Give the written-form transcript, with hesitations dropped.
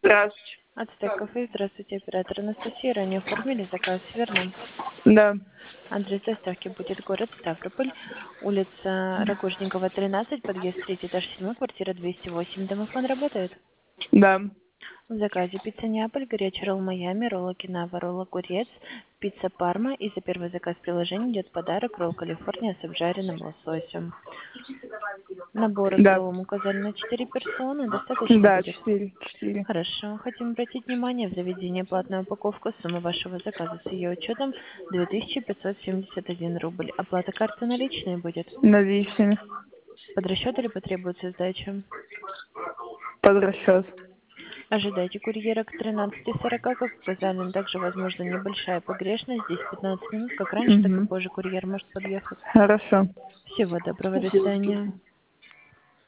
Здравствуйте. Ацтек кафе, здравствуйте, оператор Анастасия. Ранее оформили заказ, верно? Да. Адрес доставки будет город Ставрополь, улица Рогожникова, 13, подъезд 3, этаж 7, квартира 208. Домофон работает? Да. В заказе пицца Неаполь, горячий ролл Майами, ролл Окинава, ролл Огурец, пицца Парма. И за первый заказ приложения идет подарок ролл Калифорния с обжаренным лососем. Набор Да. столом указали на 4 персоны. Достаточно Да, будет? 4. Хорошо. Хотим обратить внимание, в заведении платная упаковка, сумма вашего заказа с ее учетом 2571 рубль. Оплата карты наличной будет. Наличными. Под расчет или потребуется сдача? Под расчет. Ожидайте курьера к 13:40, как указали. Также возможна небольшая погрешность, здесь 15 минут, как раньше, так и Угу. позже курьер может подъехать. Хорошо. Всего доброго, до свидания.